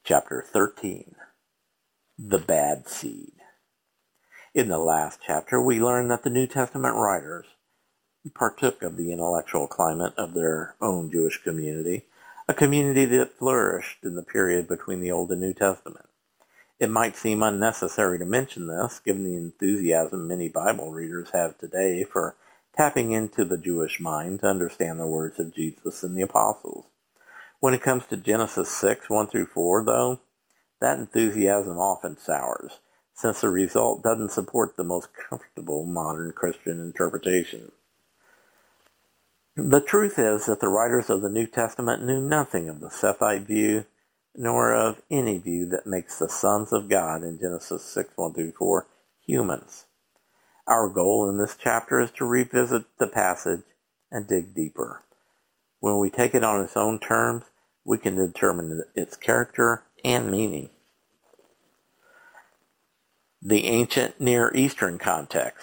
Chapter 13, The Bad Seed. In the last chapter, we learned that the New Testament writers partook of the intellectual climate of their own Jewish community, a community that flourished in the period between the Old and New Testament. It might seem unnecessary to mention this, given the enthusiasm many Bible readers have today for tapping into the Jewish mind to understand the words of Jesus and the apostles. When it comes to Genesis 6, 1 through 4, though, that enthusiasm often sours, since the result doesn't support the most comfortable modern Christian interpretation. The truth is that the writers of the New Testament knew nothing of the Sethite view, nor of any view that makes the sons of God in Genesis 6, 1 through 4 humans. Our goal in this chapter is to revisit the passage and dig deeper. When we take it on its own terms, we can determine its character and meaning. The ancient Near Eastern context.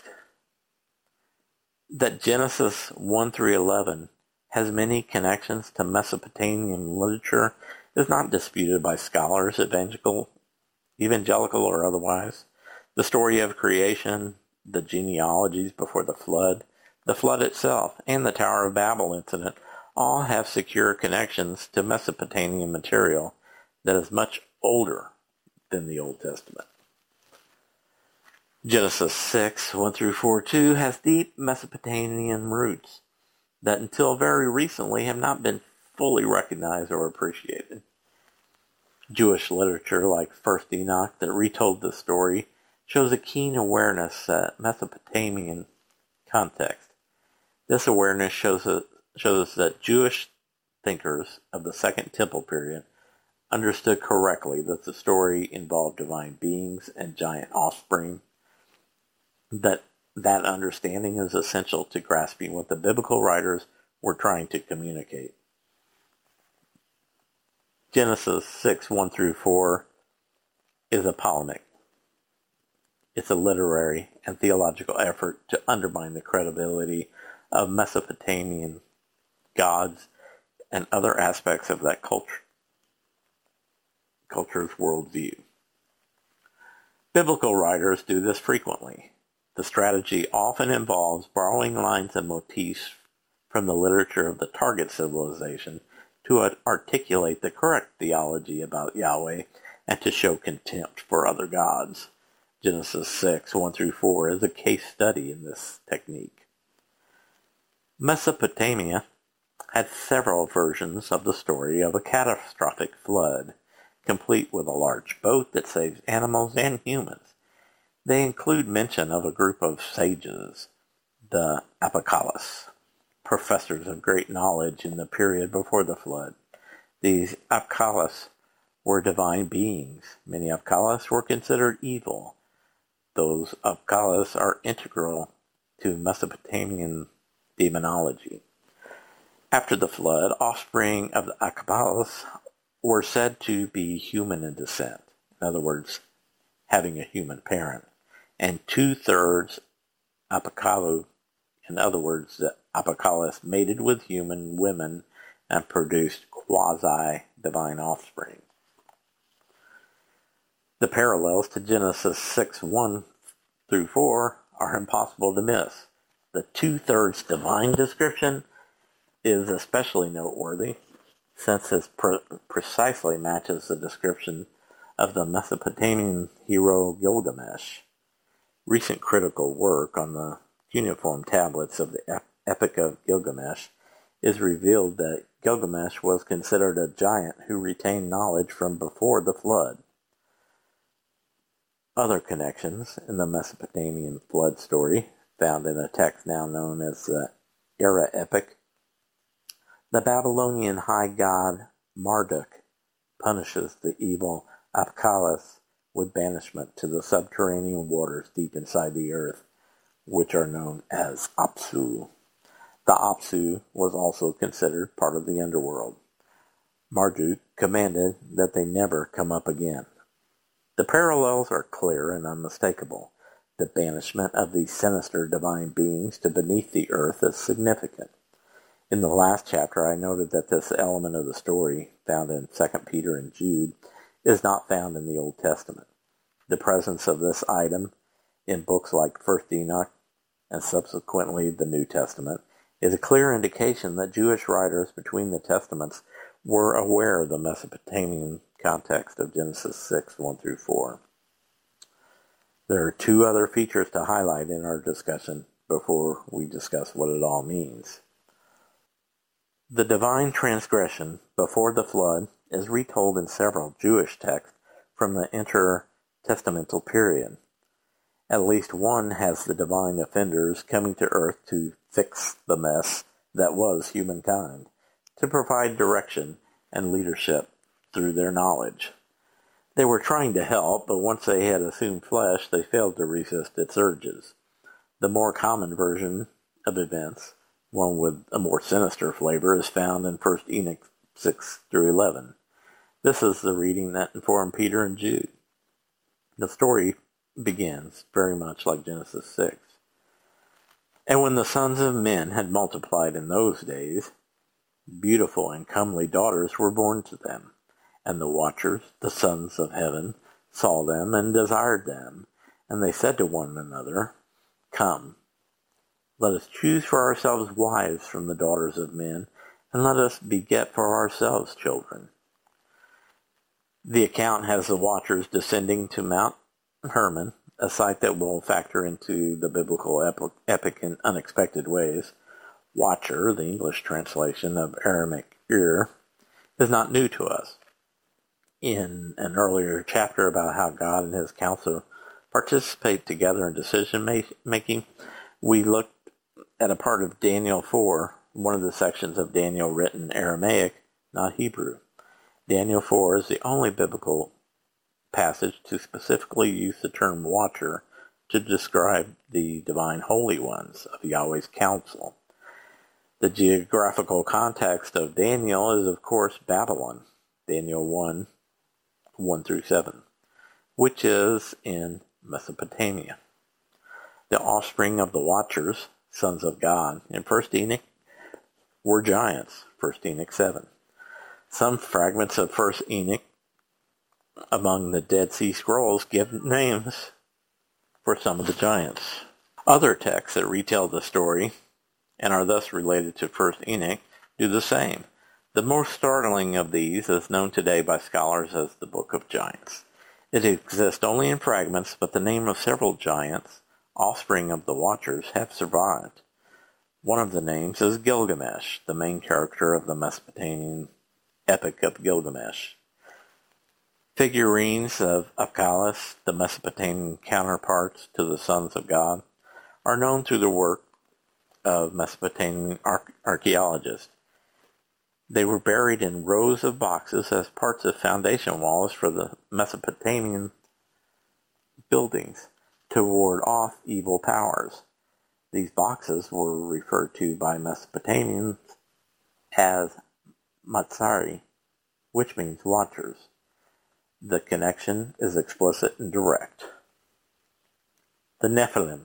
That Genesis 1 through 11 has many connections to Mesopotamian literature is not disputed by scholars, evangelical or otherwise. The story of creation, the genealogies before the flood itself, and the Tower of Babel incident all have secure connections to Mesopotamian material that is much older than the Old Testament. Genesis 6, 1 through 4, too, has deep Mesopotamian roots that until very recently have not been fully recognized or appreciated. Jewish literature like First Enoch that retold the story shows a keen awareness at Mesopotamian context. This awareness shows that Jewish thinkers of the Second Temple period understood correctly that the story involved divine beings and giant offspring, that understanding is essential to grasping what the biblical writers were trying to communicate. Genesis 6, 1 through 4 is a polemic. It's a literary and theological effort to undermine the credibility of Mesopotamian gods and other aspects of that culture's worldview. Biblical writers do this frequently. The strategy often involves borrowing lines and motifs from the literature of the target civilization to articulate the correct theology about Yahweh and to show contempt for other gods. Genesis 6, 1 through 4 is a case study in this technique. Mesopotamia had several versions of the story of a catastrophic flood, complete with a large boat that saves animals and humans. They include mention of a group of sages, the Apokolips, professors of great knowledge in the period before the flood. These Apokolips were divine beings. Many Apokolips were considered evil. Those Apokolips are integral to Mesopotamian demonology. After the flood, offspring of the Apokolips were said to be human in descent, in other words, having a human parent, and 2/3 Apokolips, in other words, the Apokolips mated with human women and produced quasi-divine offspring. The parallels to Genesis 6, 1 through 4 are impossible to miss. The 2/3 divine description is especially noteworthy since it precisely matches the description of the Mesopotamian hero Gilgamesh. Recent critical work on the cuneiform tablets of the Epic of Gilgamesh is revealed that Gilgamesh was considered a giant who retained knowledge from before the flood. Other connections in the Mesopotamian flood story, found in a text now known as the Era Epic. The Babylonian high god Marduk punishes the evil Apokolips with banishment to the subterranean waters deep inside the earth, which are known as Apsu. The Apsu was also considered part of the underworld. Marduk commanded that they never come up again. The parallels are clear and unmistakable. The banishment of these sinister divine beings to beneath the earth is significant. In the last chapter, I noted that this element of the story, found in 2 Peter and Jude, is not found in the Old Testament. The presence of this item in books like 1st Enoch and subsequently the New Testament is a clear indication that Jewish writers between the Testaments were aware of the Mesopotamian context of Genesis 6, 1 through 4. There are two other features to highlight in our discussion before we discuss what it all means. The divine transgression before the flood is retold in several Jewish texts from the intertestamental period. At least one has the divine offenders coming to earth to fix the mess that was humankind, to provide direction and leadership through their knowledge. They were trying to help, but once they had assumed flesh, they failed to resist its urges. The more common version of events, one with a more sinister flavor, is found in 1 Enoch 6 through 11. This is the reading that informed Peter and Jude. The story begins very much like Genesis 6. And when the sons of men had multiplied in those days, beautiful and comely daughters were born to them. And the watchers, the sons of heaven, saw them and desired them. And they said to one another, Come, let us choose for ourselves wives from the daughters of men, and let us beget for ourselves children. The account has the watchers descending to Mount Hermon, a site that will factor into the biblical epic in unexpected ways. Watcher, the English translation of Aramaic ear, is not new to us. In an earlier chapter about how God and his council participate together in decision-making, we looked at a part of Daniel 4, one of the sections of Daniel written in Aramaic, not Hebrew. Daniel 4 is the only biblical passage to specifically use the term watcher to describe the divine holy ones of Yahweh's council. The geographical context of Daniel is, of course, Babylon, Daniel 1, 1 through 7, which is in Mesopotamia. The offspring of the watchers, sons of God, in 1 Enoch were giants, 1 Enoch 7. Some fragments of 1 Enoch among the Dead Sea Scrolls give names for some of the giants. Other texts that retell the story and are thus related to 1 Enoch do the same. The most startling of these is known today by scholars as the Book of Giants. It exists only in fragments, but the name of several giants, offspring of the Watchers, have survived. One of the names is Gilgamesh, the main character of the Mesopotamian Epic of Gilgamesh. Figurines of Apkallis, the Mesopotamian counterparts to the sons of God, are known through the work of Mesopotamian archaeologists. They were buried in rows of boxes as parts of foundation walls for the Mesopotamian buildings to ward off evil powers. These boxes were referred to by Mesopotamians as Matsari, which means watchers. The connection is explicit and direct. The Nephilim.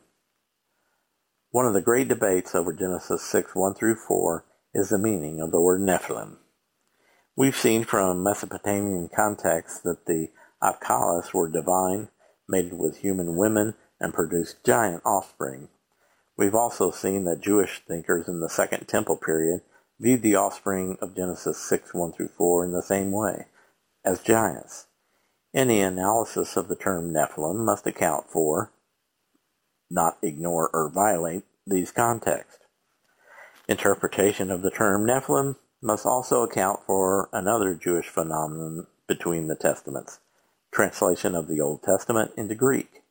One of the great debates over Genesis 6, 1 through 4 is the meaning of the word Nephilim. We've seen from Mesopotamian context that the Apkallis were divine, mated with human women, and produced giant offspring. We've also seen that Jewish thinkers in the Second Temple period viewed the offspring of Genesis 6, 1 through 4 in the same way, as giants. Any analysis of the term Nephilim must account for, not ignore or violate, these contexts. Interpretation of the term Nephilim must also account for another Jewish phenomenon between the Testaments, translation of the Old Testament into Greek.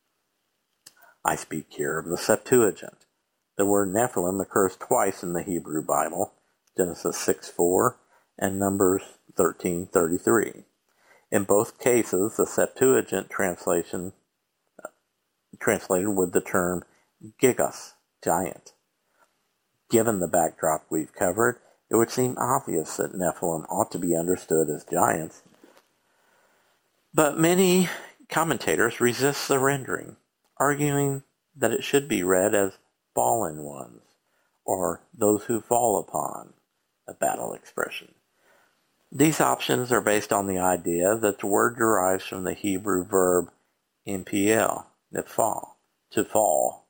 I speak here of the Septuagint. The word Nephilim occurs twice in the Hebrew Bible, Genesis 6:4 and Numbers 13:33. In both cases, the Septuagint translation translated with the term Gigos, giant. Given the backdrop we've covered, it would seem obvious that Nephilim ought to be understood as giants. But many commentators resist the rendering, arguing that it should be read as fallen ones, or those who fall upon, a battle expression. These options are based on the idea that the word derives from the Hebrew verb NPL, to fall.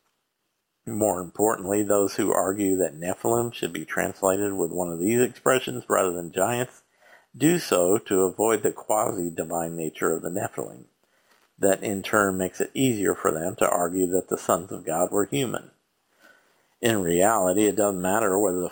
More importantly, those who argue that Nephilim should be translated with one of these expressions rather than giants do so to avoid the quasi-divine nature of the Nephilim. That in turn makes it easier for them to argue that the sons of God were human. In reality, it doesn't matter whether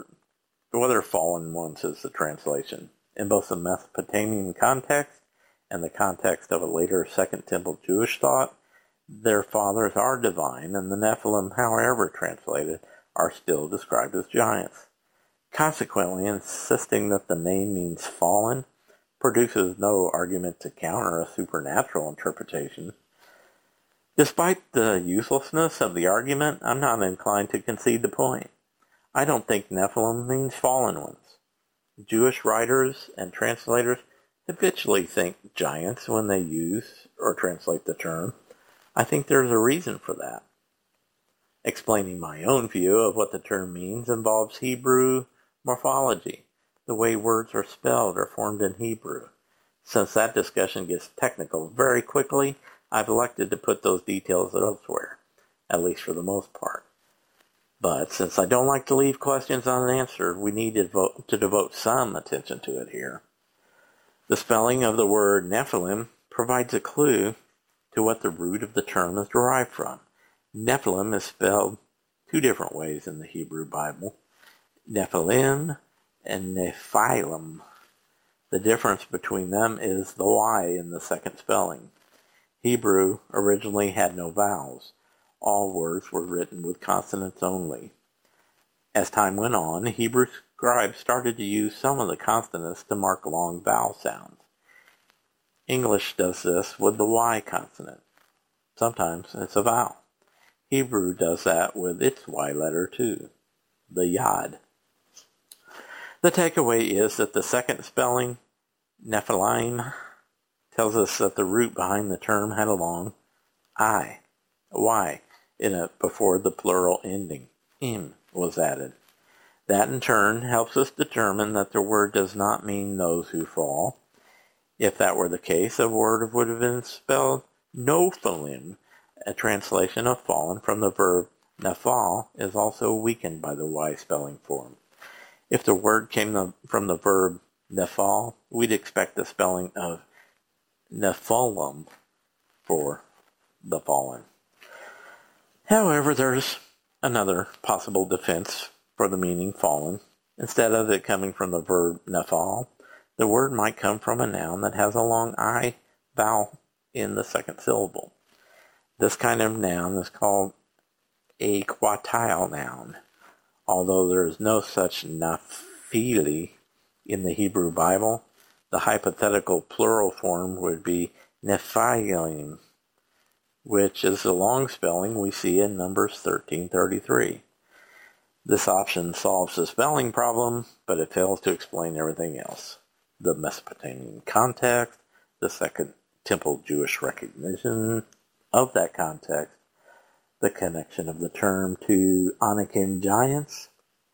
fallen ones is the translation. In both the Mesopotamian context and the context of a later Second Temple Jewish thought, their fathers are divine, and the Nephilim, however translated, are still described as giants. Consequently, insisting that the name means fallen produces no argument to counter a supernatural interpretation. Despite the uselessness of the argument, I'm not inclined to concede the point. I don't think Nephilim means fallen ones. Jewish writers and translators habitually think giants when they use or translate the term. I think there's a reason for that. Explaining my own view of what the term means involves Hebrew morphology, the way words are spelled or formed in Hebrew. Since that discussion gets technical very quickly, I've elected to put those details elsewhere, at least for the most part. But since I don't like to leave questions unanswered, we need to devote some attention to it here. The spelling of the word Nephilim provides a clue to what the root of the term is derived from. Nephilim is spelled two different ways in the Hebrew Bible, Nephilim and Nephilim. The difference between them is the Y in the second spelling. Hebrew originally had no vowels. All words were written with consonants only. As time went on, Hebrew scribes started to use some of the consonants to mark long vowel sounds. English does this with the Y consonant. Sometimes it's a vowel. Hebrew does that with its Y letter too, the Yod. The takeaway is that the second spelling, Nephilim, tells us that the root behind the term had a long I, Y, in it before the plural ending, im, was added. That in turn helps us determine that the word does not mean those who fall. If that were the case, the word would have been spelled Nophilim. A translation of fallen from the verb nephal is also weakened by the Y spelling form. If the word came from the verb nephal, we'd expect the spelling of Nephilim for the fallen. However, there's another possible defense for the meaning fallen. Instead of it coming from the verb nephal, the word might come from a noun that has a long I vowel in the second syllable. This kind of noun is called a quatile noun. Although there is no such Nephili in the Hebrew Bible, the hypothetical plural form would be Nephilim, which is the long spelling we see in Numbers 13:33. This option solves the spelling problem, but it fails to explain everything else. The Mesopotamian context, the Second Temple Jewish recognition of that context, the connection of the term to Anakim giants,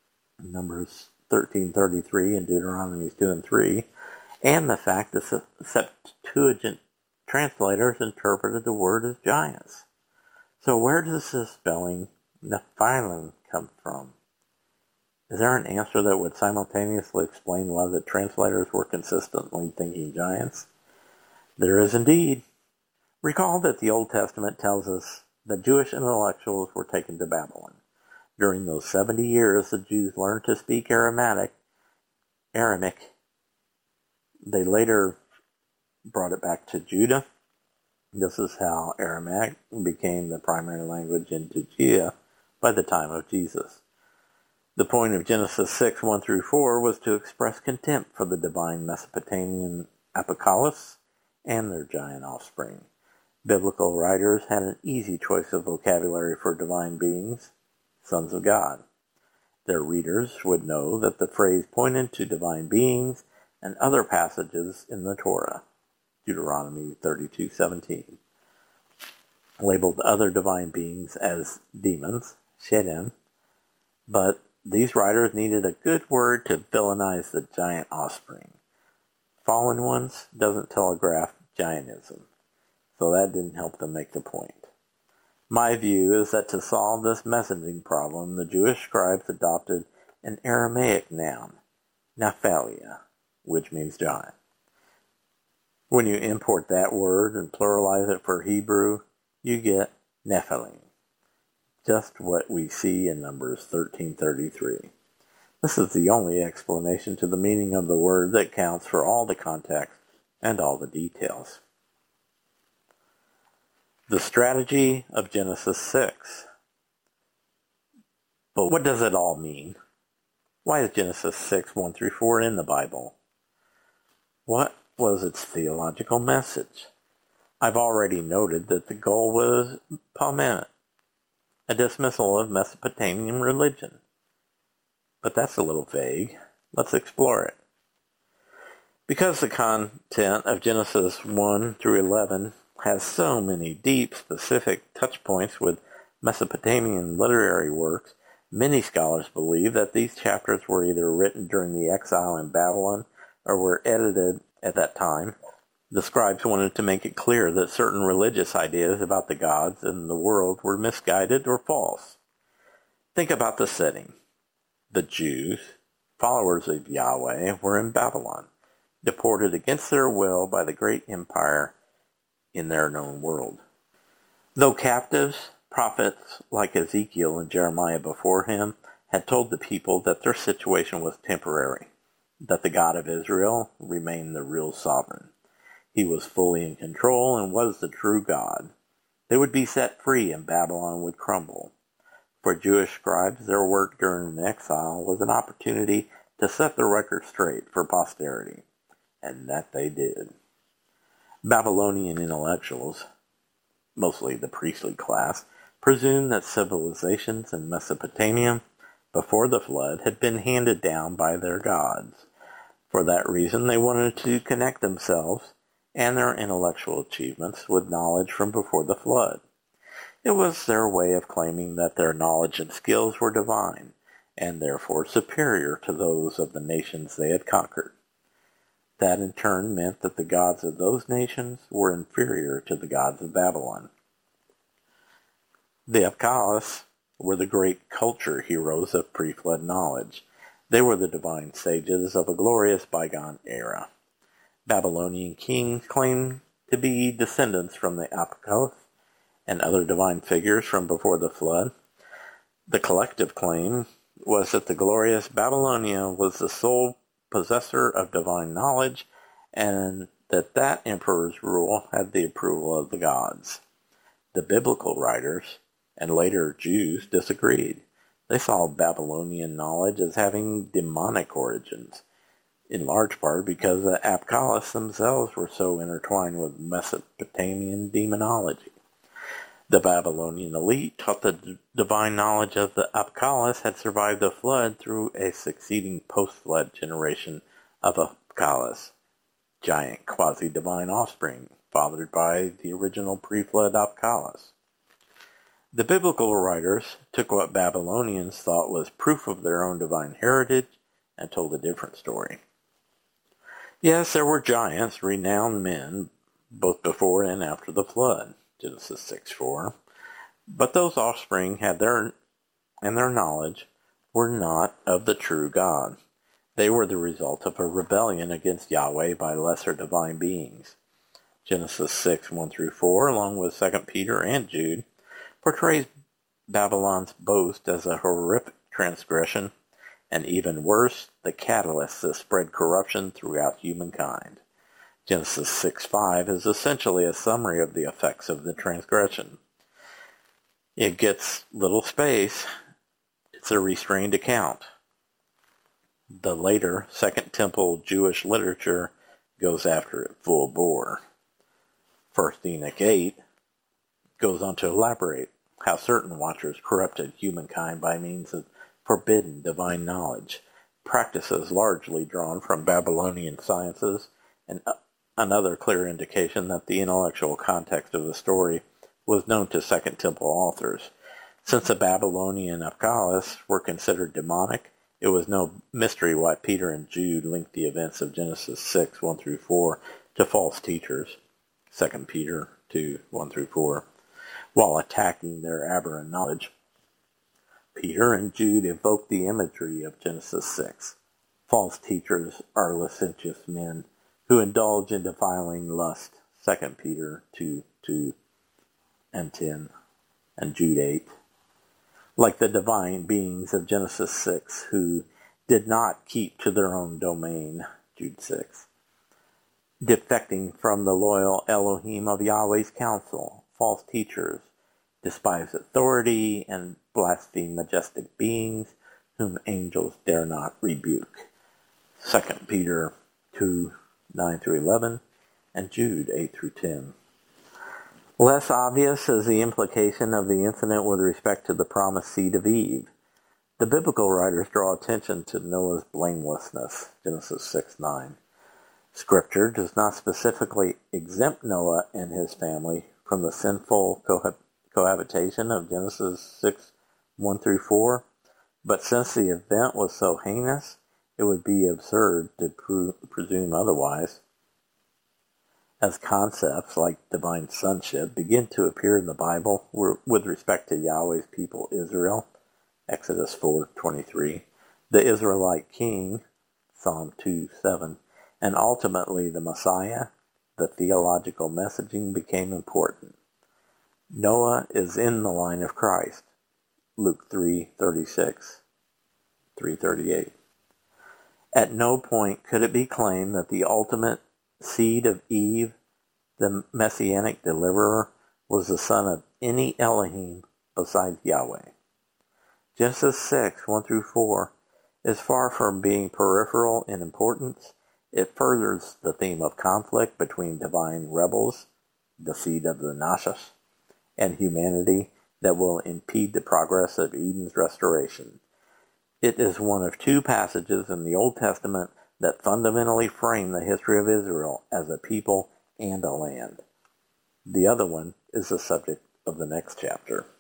Numbers 13:33 and Deuteronomy 2 and 3, and the fact that Septuagint translators interpreted the word as giants. So where does this spelling Nephilim come from? Is there an answer that would simultaneously explain why the translators were consistently thinking giants? There is indeed. Recall that the Old Testament tells us that Jewish intellectuals were taken to Babylon. During those 70 years, the Jews learned to speak Aramaic. They later brought it back to Judah. This is how Aramaic became the primary language in Judea by the time of Jesus. The point of Genesis 6, 1 through 4 was to express contempt for the divine Mesopotamian apocalypse and their giant offspring. Biblical writers had an easy choice of vocabulary for divine beings, sons of God. Their readers would know that the phrase pointed to divine beings and other passages in the Torah, Deuteronomy 32:17, labeled other divine beings as demons, Shedim, but these writers needed a good word to villainize the giant offspring. Fallen Ones doesn't telegraph giantism, so that didn't help them make the point. My view is that to solve this messaging problem, the Jewish scribes adopted an Aramaic noun, Nephalia, which means giant. When you import that word and pluralize it for Hebrew, you get Nephilim, just what we see in Numbers 13:33. This is the only explanation to the meaning of the word that counts for all the context and all the details. The strategy of Genesis 6. But what does it all mean? Why is Genesis 6, 1-4 in the Bible? What was its theological message? I've already noted that the goal was Palmament, a dismissal of Mesopotamian religion. But that's a little vague. Let's explore it. Because the content of Genesis 1-11 has so many deep, specific touch points with Mesopotamian literary works, many scholars believe that these chapters were either written during the exile in Babylon or were edited at that time. The scribes wanted to make it clear that certain religious ideas about the gods and the world were misguided or false. Think about the setting. The Jews, followers of Yahweh, were in Babylon, deported against their will by the great empire in their known world. Though captives, prophets like Ezekiel and Jeremiah before him had told the people that their situation was temporary, that the God of Israel remained the real sovereign. He was fully in control and was the true God. They would be set free and Babylon would crumble. For Jewish scribes, their work during the exile was an opportunity to set the record straight for posterity, and that they did. Babylonian intellectuals, mostly the priestly class, presumed that civilizations in Mesopotamia before the flood had been handed down by their gods. For that reason, they wanted to connect themselves and their intellectual achievements with knowledge from before the flood. It was their way of claiming that their knowledge and skills were divine, and therefore superior to those of the nations they had conquered. That in turn meant that the gods of those nations were inferior to the gods of Babylon. The Apkallis were the great culture heroes of pre-flood knowledge. They were the divine sages of a glorious bygone era. Babylonian kings claimed to be descendants from the Apkallis and other divine figures from before the flood. The collective claim was that the glorious Babylonia was the sole possessor of divine knowledge, and that emperor's rule had the approval of the gods. The biblical writers, and later Jews, disagreed. They saw Babylonian knowledge as having demonic origins, in large part because the Apkallis themselves were so intertwined with Mesopotamian demonology. The Babylonian elite taught the divine knowledge of the Apkallis had survived the flood through a succeeding post-flood generation of Apkallis, giant quasi-divine offspring, fathered by the original pre-flood Apkallis. The biblical writers took what Babylonians thought was proof of their own divine heritage and told a different story. Yes, there were giants, renowned men, both before and after the flood, Genesis 6:4. But those offspring had their knowledge were not of the true God. They were the result of a rebellion against Yahweh by lesser divine beings. Genesis 6:1-4, along with 2 Peter and Jude, portrays Babylon's boast as a horrific transgression, and even worse, the catalyst that spread corruption throughout humankind. Genesis 6:5 is essentially a summary of the effects of the transgression. It gets little space. It's a restrained account. The later Second Temple Jewish literature goes after it full bore. 1 Enoch 8 goes on to elaborate how certain watchers corrupted humankind by means of forbidden divine knowledge, practices largely drawn from Babylonian sciences, and another clear indication that the intellectual context of the story was known to Second Temple authors. Since the Babylonian Apkallis were considered demonic, it was no mystery why Peter and Jude linked the events of Genesis 6, 1 through 4 to false teachers, 2 Peter 2, 1 through 4, while attacking their aberrant knowledge. Peter and Jude evoke the imagery of Genesis 6. False teachers are licentious men who indulge in defiling lust, 2 Peter 2, 2 and 10, and Jude 8. Like the divine beings of Genesis 6, who did not keep to their own domain, Jude 6. Defecting from the loyal Elohim of Yahweh's counsel, false teachers despise authority and blaspheme majestic beings whom angels dare not rebuke, 2 Peter 2, 9 through 11, and Jude 8 through 10. Less obvious is the implication of the incident with respect to the promised seed of Eve. The biblical writers draw attention to Noah's blamelessness, Genesis 6, 9. Scripture does not specifically exempt Noah and his family from the sinful cohabitation of Genesis 6, 1 through 4, but since the event was so heinous, it would be absurd to presume otherwise. As concepts like divine sonship begin to appear in the Bible with respect to Yahweh's people Israel, Exodus 4:23, the Israelite king, Psalm 2:7, and ultimately the Messiah, the theological messaging became important. Noah is in the line of Christ, Luke 3:36, 3:38. At no point could it be claimed that the ultimate seed of Eve, the messianic deliverer, was the son of any Elohim besides Yahweh. Genesis 6, 1 through 4, is far from being peripheral in importance. It furthers the theme of conflict between divine rebels, the seed of the Nachash, and humanity that will impede the progress of Eden's restoration. It is one of two passages in the Old Testament that fundamentally frame the history of Israel as a people and a land. The other one is the subject of the next chapter.